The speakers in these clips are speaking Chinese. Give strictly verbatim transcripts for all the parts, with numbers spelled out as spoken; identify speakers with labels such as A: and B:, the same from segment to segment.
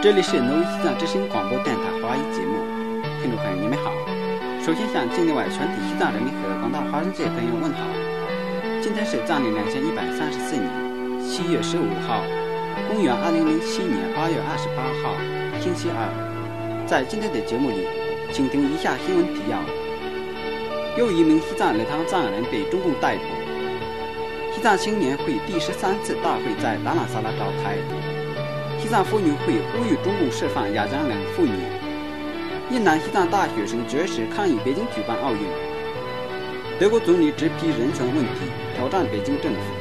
A: 这里是挪威西藏之声广播电台华语节目，听众朋友你们好。首先向境内外全体西藏人民和广大华人界朋友问好。今天是藏历两千一百三十四年七月十五号，公元二零零七年八月二十八号，星期二。在今天的节目里，请听以下新闻提要：又一名西藏日唐藏人被中共逮捕。西藏青年会第十三次大会在达拉萨拉召开。西藏妇女会呼吁中共释放雅江人妇女。印南西藏大学生绝食抗议北京举办奥运。德国总理直批人权问题，挑战北京政府。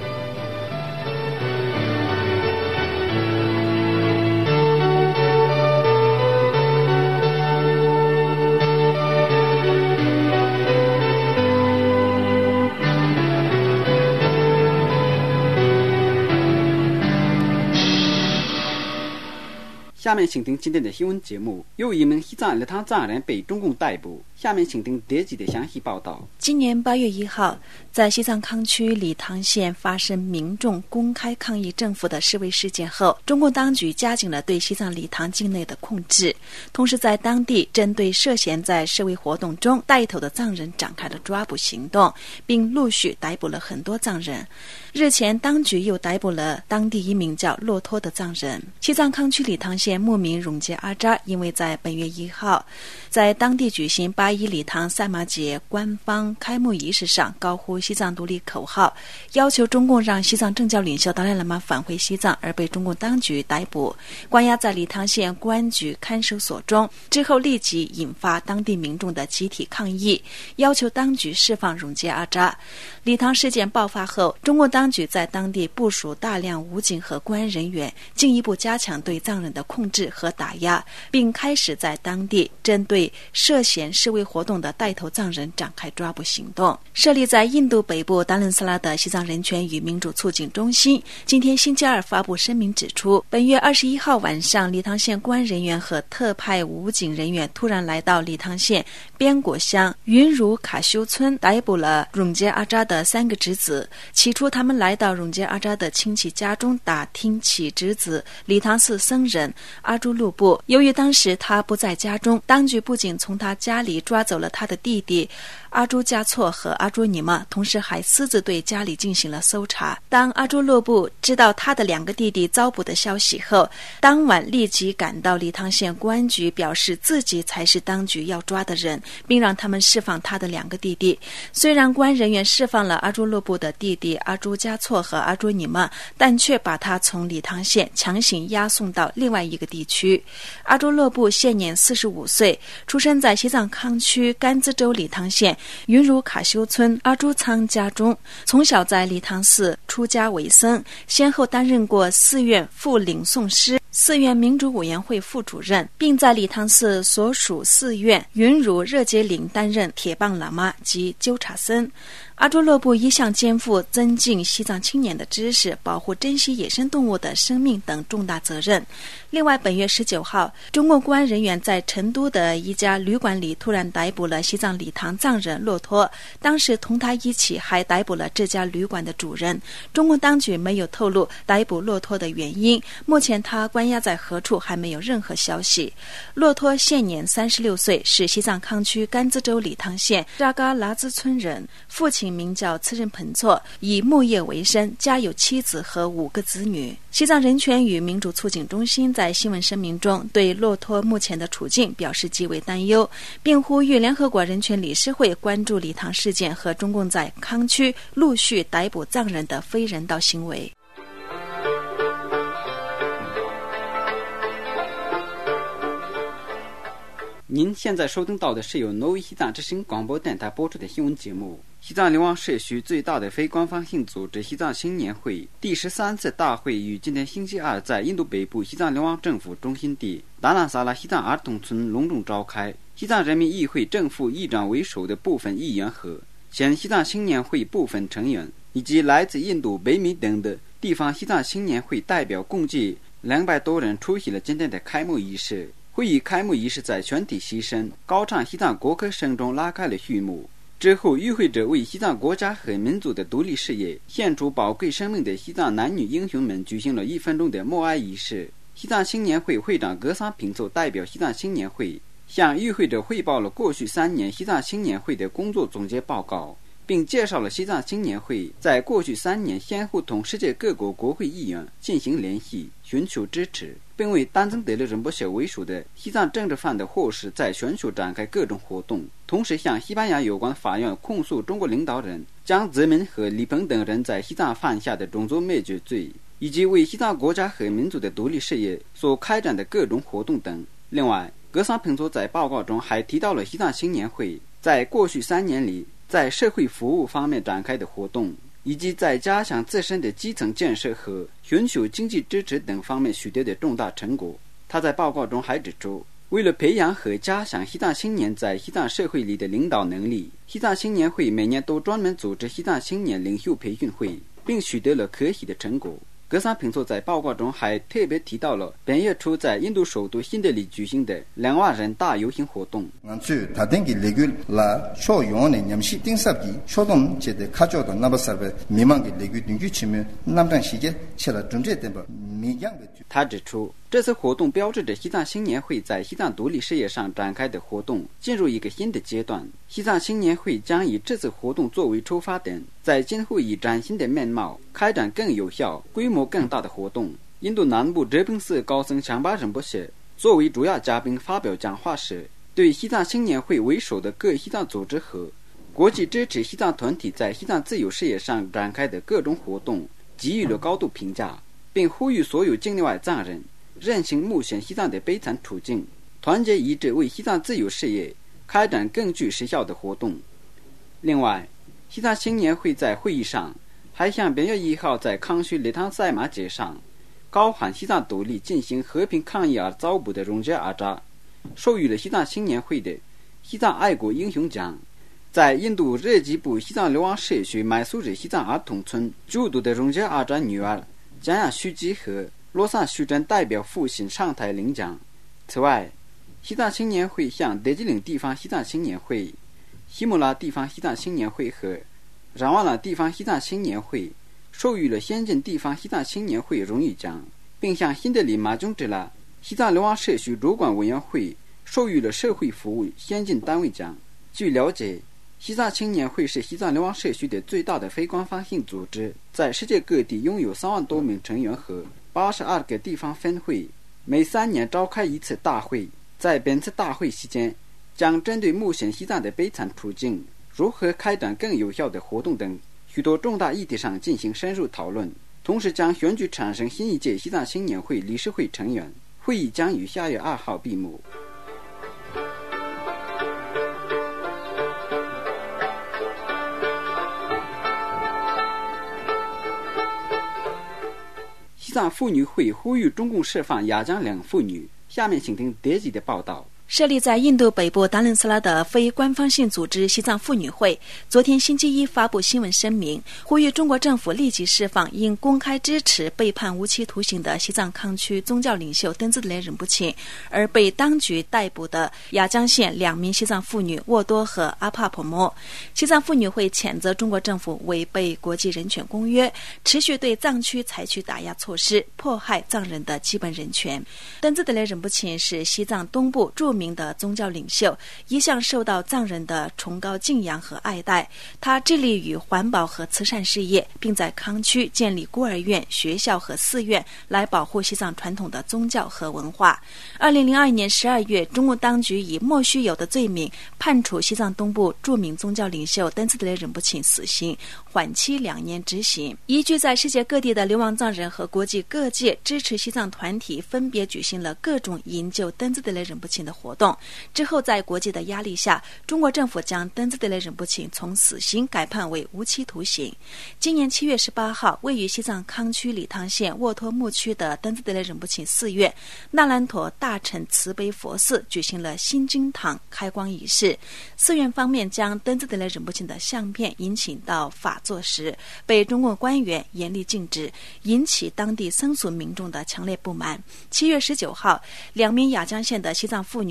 A: 下面请听今天的新闻节目。又一名西藏日唐藏人被中共逮捕。下面请听这集的详细报道。
B: 今年八月一号，在西藏康区理塘县发生民众公开抗议政府的示威事件后，中共当局加紧了对西藏理塘境内的控制，同时在当地针对涉嫌在示威活动中带头的藏人展开了抓捕行动，并陆续逮捕了很多藏人。日前，当局又逮捕了当地一名叫骆驼的藏人。西藏康区理塘县牧民荣杰阿扎因为在本月一号在当地举行八一理塘赛马节官方开幕仪式上高呼西藏独立口号，要求中共让西藏政教领袖达赖喇嘛返回西藏，而被中共当局逮捕，关押在理塘县公安局看守所中。之后立即引发当地民众的集体抗议，要求当局释放荣杰阿扎。理塘事件爆发后，中共当局在当地部署大量武警和公安人员，进一步加强对藏人的控制和打压，并开始在当地针对涉嫌示威活动的带头藏人展开抓捕行动。设立在印度北部达兰萨拉的西藏人权与民主促进中心今天星期二发布声明指出，本月二十一号晚上，理塘县公安人员和特派武警人员突然来到理塘县边果乡云如卡修村，逮捕了荣杰阿扎的三个侄子。起初他们来到荣杰阿扎的亲戚家中打听其侄子理塘寺僧人阿朱路布，由于当时他不在家中，当局不仅从他家里抓走了他的弟弟阿朱加措和阿朱尼玛，同时还私自对家里进行了搜查。当阿朱洛布知道他的两个弟弟遭捕的消息后，当晚立即赶到理塘县公安局，表示自己才是当局要抓的人，并让他们释放他的两个弟弟。虽然公安人员释放了阿朱洛布的弟弟阿朱加措和阿朱尼玛，但却把他从理塘县强行押送到另外一个地区。阿朱洛布现年四十五岁，出生在西藏康区甘孜州理塘县云如卡修村阿朱仓家中，从小在理塘寺出家为僧，先后担任过寺院副领诵师、寺院民主委员会副主任，并在理塘寺所属寺院云如热杰岭担任铁棒喇嘛及纠察僧。阿朱洛布一向肩负增进西藏青年的知识、保护珍稀野生动物的生命等重大责任。另外，本月十九号，中共公安人员在成都的一家旅馆里突然逮捕了西藏理塘藏人骆驼，当时同他一起还逮捕了这家旅馆的主人。中共当局没有透露逮捕骆驼的原因，目前他关押在何处还没有任何消息。骆驼现年三十六岁，是西藏康区甘孜州理塘县扎嘎拉孜村人，父亲名叫次仁彭措，以牧业为生，家有妻子和五个子女。西藏人权与民主促进中心在新闻声明中对骆驼目前的处境表示极为担忧，并呼吁联合国人权理事会关注理塘事件和中共在康区陆续逮捕藏人的非人道行为。
A: 您现在收听到的是由挪威西藏之声广播电台播出的新闻节目。西藏流亡社区最大的非官方性组织西藏青年会第十三次大会于今天星期二在印度北部西藏流亡政府中心地达兰萨拉西藏儿童村隆重召开。西藏人民议会正副议长为首的部分议员和前西藏青年会部分成员，以及来自印度、北美等的地方西藏青年会代表共计两百多人出席了今天的开幕仪式。会议开幕仪式在全体师生高唱西藏国歌声中拉开了序幕。之后，与会者为西藏国家和民族的独立事业献出宝贵生命的西藏男女英雄们举行了一分钟的默哀仪式。 西藏青年会会长格桑平措代表西藏青年会向与会者汇报了过去三年西藏青年会的工作总结报告，并介绍了西藏青年会在过去三年先后同世界各国国会议员进行联系，寻求支持，并为丹增德勒仁波切为首的西藏政治犯的获释在全球展开各种活动，同时向西班牙有关法院控诉中国领导人江泽民和李鹏等人在西藏犯下的种族灭绝罪，以及为西藏国家和民族的独立事业所开展的各种活动等。另外，格桑平措在报告中还提到了西藏青年会在过去三年里在社会服务方面展开的活动，以及在加强自身的基层建设和寻求经济支持等方面取得的重大成果。他在报告中还指出，为了培养和加强西藏青年在西藏社会里的领导能力，西藏青年会每年都专门组织西藏青年领袖培训会，并取得了可喜的成果。格桑平措在报告中还特别提到了本月初在印度首都新德里举行的两万人大游行活动。他指出，这次活动标志着西藏青年会在西藏独立事业上展开的活动进入一个新的阶段。西藏青年会将以这次活动作为出发点，在今后以崭新的面貌开展更有效、规模更大的活动。印度南部哲蚌寺高僧强巴仁波切作为主要嘉宾发表讲话时，对西藏青年会为首的各西藏组织和国际支持西藏团体在西藏自由事业上展开的各种活动给予了高度评价，并呼吁所有境内外藏人认清目前西藏的悲惨处境，团结一致为西藏自由事业开展更具实效的活动。另外，西藏青年会在会议上还向本月一号在康区礼堂赛马节上高喊西藏独立进行和平抗议而遭捕的荣杰阿扎授予了西藏青年会的西藏爱国英雄奖。在印度热吉布西藏流亡社区买苏日西藏儿童村就读的荣杰阿扎女儿江亚须基和洛萨须真代表父亲上台领奖。此外，西藏青年会向德吉岭地方西藏青年会、希姆拉地方西藏青年会和染瓦拉地方西藏青年会授予了先进地方西藏青年会荣誉奖，并向新德里马宗之拉西藏流亡社区主管委员会授予了社会服务先进单位奖。据了解，西藏青年会是西藏流亡社区的最大的非官方性组织，在世界各地拥有三万多名成员和八十二个地方分会，每三年召开一次大会。在本次大会期间，将针对目前西藏的悲惨处境、如何开展更有效的活动等许多重大议题上进行深入讨论，同时将选举产生新一届西藏青年会理事会成员。会议将于下月二号闭幕。西藏妇女会呼吁中共释放雅江两妇女。下面请听德吉的报道。
B: 设立在印度北部达伦斯拉的非官方性组织西藏妇女会昨天星期一发布新闻声明，呼吁中国政府立即释放因公开支持被判无期徒刑的西藏康区宗教领袖登孜德勒仁波切而被当局逮捕的雅江县两名西藏妇女沃多和阿帕婆莫。西藏妇女会谴责中国政府违背国际人权公约，持续对藏区采取打压措施，迫害藏人的基本人权。登孜德勒仁波切是西藏东部著名名的宗教领袖，一向受到藏人的崇高敬仰和爱戴。他致力于环保和慈善事业，并在康区建立孤儿院、学校和寺院，来保护西藏传统的宗教和文化。二零零二年十二月，中共当局以莫须有的罪名判处西藏东部著名宗教领袖登孜德勒仁波切死刑，缓期两年执行。依据在世界各地的流亡藏人和国际各界支持西藏团体分别举行了各种营救登孜德勒仁波切的活动。之后在国际的压力下，中国政府将登孜德勒仁波切从死刑改判为无期徒刑。今年七月十八号，位于西藏康区理塘县沃托木区的登孜德勒仁波切寺院纳兰陀大乘慈悲佛寺举行了新经堂开光仪式。寺院方面将登孜德勒仁波切的相片引请到法座时，被中共官员严厉禁止，引起当地僧俗民众的强烈不满。七月十九号，两名雅江县的西藏妇女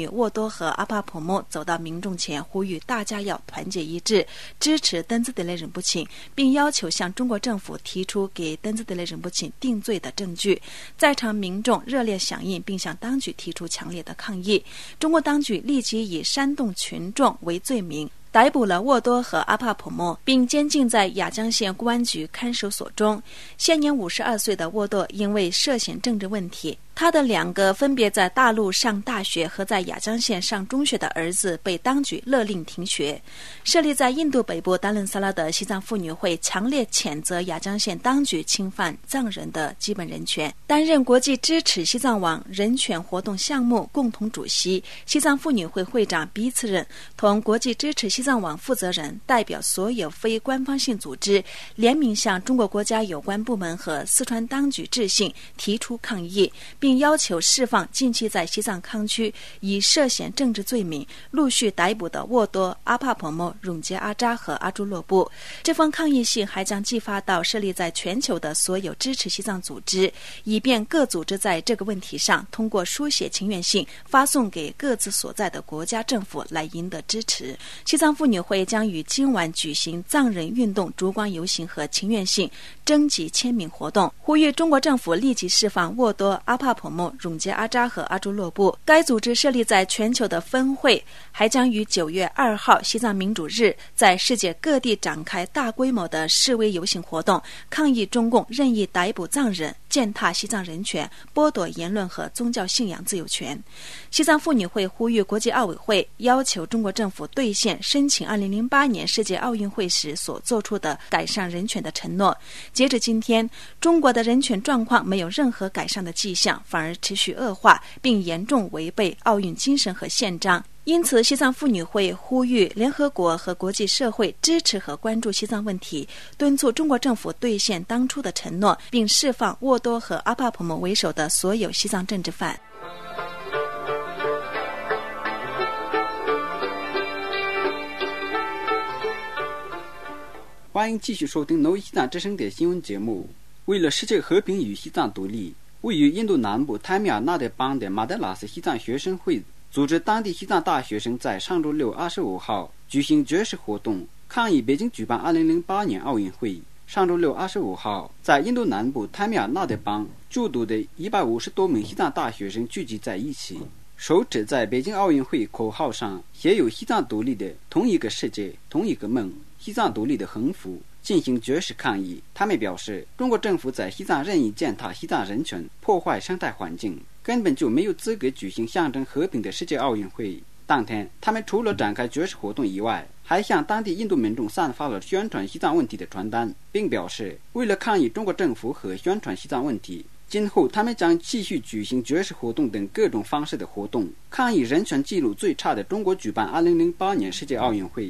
B: 女沃多和阿帕普木走到民众前，呼吁大家要团结一致，支持登兹德勒仁波切，并要求向中国政府提出给登兹德勒仁波切定罪的证据。在场民众热烈响应，并向当局提出强烈的抗议。中国当局立即以煽动群众为罪名逮捕了沃多和阿帕普莫，并监禁在雅江县公安局看守所中。现年五十二岁的沃多因为涉嫌政治问题，他的两个分别在大陆上大学和在雅江县上中学的儿子被当局勒令停学。设立在印度北部达伦萨拉的西藏妇女会强烈谴责雅江县当局侵犯藏人的基本人权。担任国际支持西藏网人权活动项目共同主席、西藏妇女会会长比茨任同国际支持西藏网负责人代表所有非官方性组织联名向中国国家有关部门和四川当局致信，提出抗议，并要求释放近期在西藏康区以涉嫌政治罪名陆续逮捕的沃多、阿帕婆莫、永杰阿扎和阿朱洛布。这封抗议信还将寄发到设立在全球的所有支持西藏组织，以便各组织在这个问题上通过书写请愿信发送给各自所在的国家政府来赢得支持。西藏妇女会将于今晚举行藏人运动烛光游行和请愿信征集签名活动，呼吁中国政府立即释放沃多、阿帕婆莫、永杰阿扎和阿朱洛布。该组织设立在全球的分会还将于九月二号西藏民主日在世界各地展开大规模的示威游行活动，抗议中共任意逮捕藏人，践踏西藏人权，剥夺言论和宗教信仰自由权。西藏妇女会呼吁国际奥委会要求中国政府兑现申请二零零八年世界奥运会时所做出的改善人权的承诺。截至今天，中国的人权状况没有任何改善的迹象，反而持续恶化，并严重违背奥运精神和宪章。因此，西藏妇女会呼吁联合国和国际社会支持和关注西藏问题，敦促中国政府兑现当初的承诺，并释放沃多和阿帕普莫为首的所有西藏政治犯。
A: 欢迎继续收听挪威西藏之声的新闻节目。为了世界和平与西藏独立，位于印度南部泰米尔纳德邦的马德拉斯西藏学生会组织当地西藏大学生在上周六二十五号举行绝食活动，抗议北京举办二零零八年奥运会。上周六二十五号，在印度南部泰米尔纳德邦就读的一百五十多名西藏大学生聚集在一起，手持在北京奥运会口号上写有西藏独立的同一个世界同一个梦、西藏独立的横幅，进行绝食抗议。他们表示，中国政府在西藏任意践踏西藏人权，破坏生态环境，根本就没有资格举行象征和平的世界奥运会。当天，他们除了展开绝食活动以外，还向当地印度民众散发了宣传西藏问题的传单，并表示，为了抗议中国政府和宣传西藏问题，今后他们将继续举行绝食活动等各种方式的活动，抗议人权记录最差的中国举办二零零八年世界奥运会。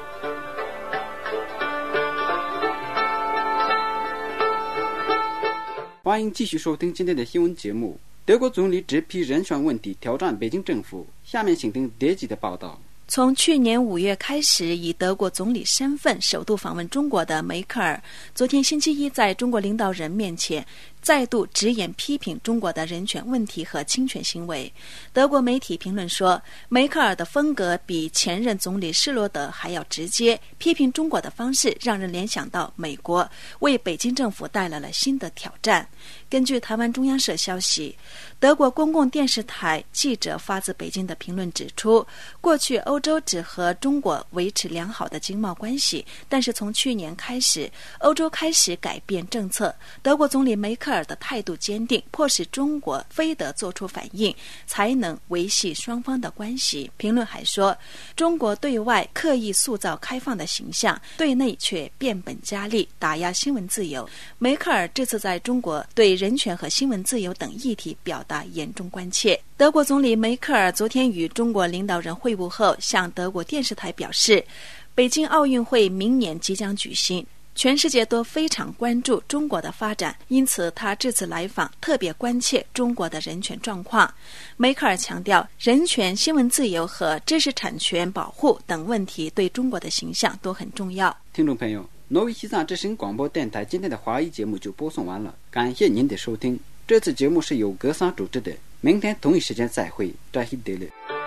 A: 欢迎继续收听今天的新闻节目。德国总理直批人权问题挑战北京政府。下面请听德籍的报道。
B: 从去年五月开始，以德国总理身份首度访问中国的梅克尔，昨天星期一在中国领导人面前再度直言批评中国的人权问题和侵权行为。德国媒体评论说，梅克尔的风格比前任总理施罗德还要直接，批评中国的方式让人联想到美国，为北京政府带来了新的挑战。根据台湾中央社消息，德国公共电视台记者发自北京的评论指出，过去欧洲只和中国维持良好的经贸关系，但是从去年开始，欧洲开始改变政策，德国总理梅克尔的态度坚定，迫使中国非得做出反应，才能维系双方的关系。评论还说，中国对外刻意塑造开放的形象，对内却变本加厉打压新闻自由。梅克尔这次在中国对人权和新闻自由等议题表达严重关切。德国总理梅克尔昨天与中国领导人会晤后，向德国电视台表示，北京奥运会明年即将举行，全世界都非常关注中国的发展，因此他这次来访特别关切中国的人权状况。梅克尔强调，人权、新闻自由和知识产权保护等问题对中国的形象都很重要。
A: 听众朋友，挪威西藏之声广播电台今天的华语节目就播送完了，感谢您的收听。这次节目是由格桑主持的，明天同一时间再会，扎西德勒。